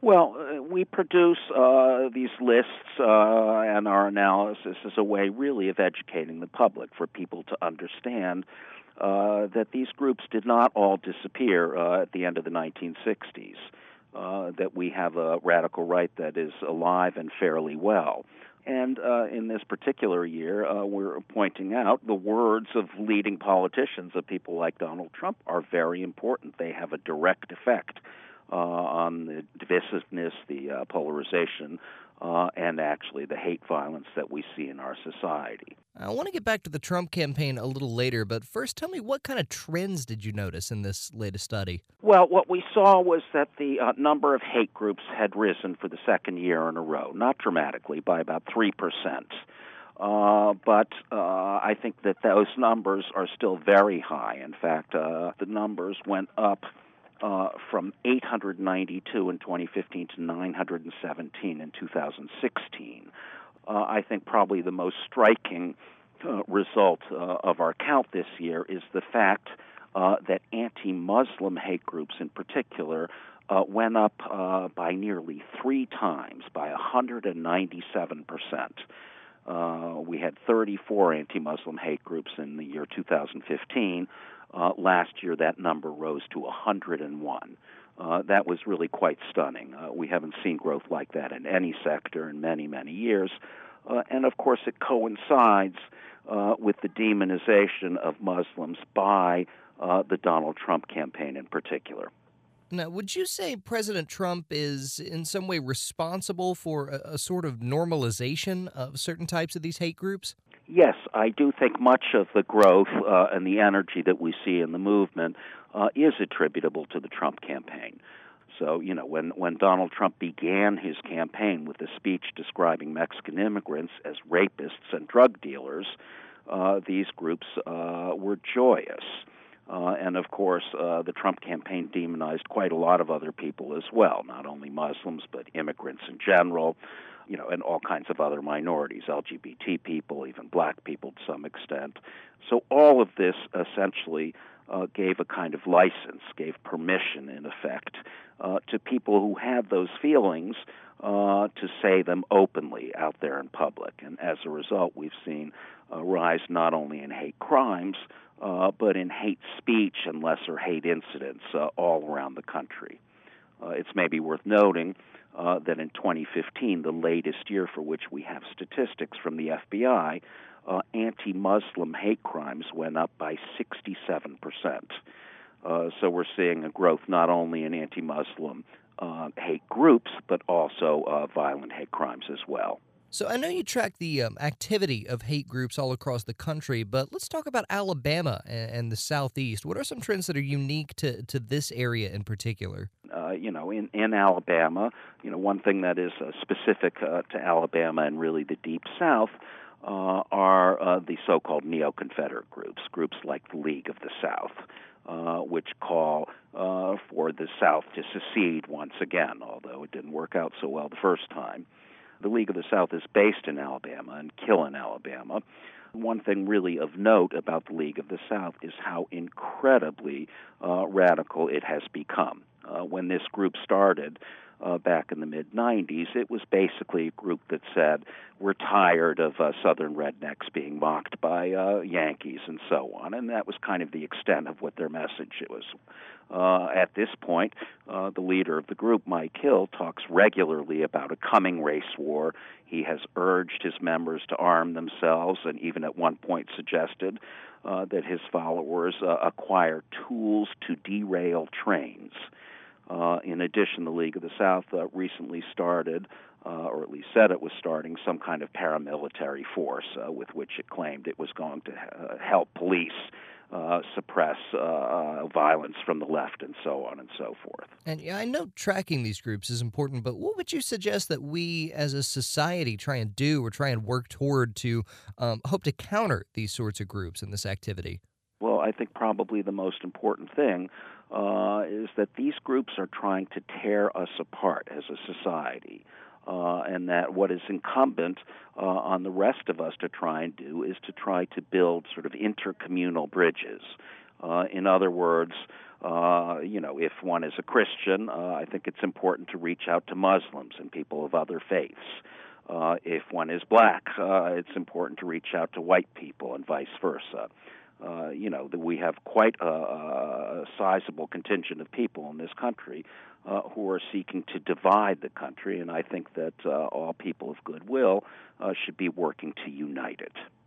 Well, we produce these lists and our analysis as a way really of educating the public for people to understand that these groups did not all disappear at the end of the 1960s, that we have a radical right that is alive and fairly well. And in this particular year, we're pointing out the words of leading politicians, of people like Donald Trump, are very important. They have a direct effect on the divisiveness, the polarization, and actually the hate violence that we see in our society. I want to get back to the Trump campaign a little later, but first tell me, what kind of trends did you notice in this latest study? Well, what we saw was that the number of hate groups had risen for the second year in a row, not dramatically, by about 3%. But I think that those numbers are still very high. In fact, the numbers went up from 892 in 2015 to 917 in 2016. I think probably the most striking result of our count this year is the fact that anti-Muslim hate groups in particular went up by nearly 3 times, by 197%. We had 34 anti-Muslim hate groups in the year 2015. Last year, that number rose to 101. That was really quite stunning. We haven't seen growth like that in any sector in many, many years. And, of course, it coincides with the demonization of Muslims by the Donald Trump campaign in particular. Now, would you say President Trump is in some way responsible for a sort of normalization of certain types of these hate groups? Yes, I do think much of the growth and the energy that we see in the movement is attributable to the Trump campaign. So, when Donald Trump began his campaign with a speech describing Mexican immigrants as rapists and drug dealers, these groups were joyous. And, of course, the Trump campaign demonized quite a lot of other people as well, not only Muslims, but immigrants in general, and all kinds of other minorities, LGBT people, even black people to some extent. So all of this essentially gave a kind of license, gave permission, in effect, to people who had those feelings to say them openly out there in public. And as a result, we've seen a rise not only in hate crimes, but in hate speech and lesser hate incidents all around the country. It's maybe worth noting that in 2015, the latest year for which we have statistics from the FBI, anti-Muslim hate crimes went up by 67%. So we're seeing a growth not only in anti-Muslim hate groups, but also violent hate crimes as well. So I know you track the activity of hate groups all across the country, but let's talk about Alabama and the Southeast. What are some trends that are unique to this area in particular? In Alabama, one thing that is specific to Alabama and really the Deep South are the so-called neo-Confederate groups like the League of the South, which call for the South to secede once again, although it didn't work out so well the first time. The League of the South is based in Alabama, in Killen, Alabama. One thing really of note about the League of the South is how incredibly radical it has become. When this group started back in the mid-'90s, it was basically a group that said, we're tired of Southern rednecks being mocked by Yankees and so on, and that was kind of the extent of what their message was. At this point, the leader of the group, Mike Hill, talks regularly about a coming race war. He has urged his members to arm themselves and even at one point suggested that his followers acquire tools to derail trains. In addition, the League of the South recently started, or at least said it was starting, some kind of paramilitary force with which it claimed it was going to help police suppress violence from the left and so on and so forth. And I know tracking these groups is important, but what would you suggest that we as a society try and do or try and work toward to hope to counter these sorts of groups and this activity? Well, I think probably the most important thing is that these groups are trying to tear us apart as a society. And that what is incumbent on the rest of us to try and do is to try to build sort of intercommunal bridges In other words, if one is a Christian, I think it's important to reach out to Muslims and people of other faiths. If one is black, it's important to reach out to white people and vice versa. That we have quite a sizable contingent of people in this country who are seeking to divide the country, and I think that all people of goodwill should be working to unite it.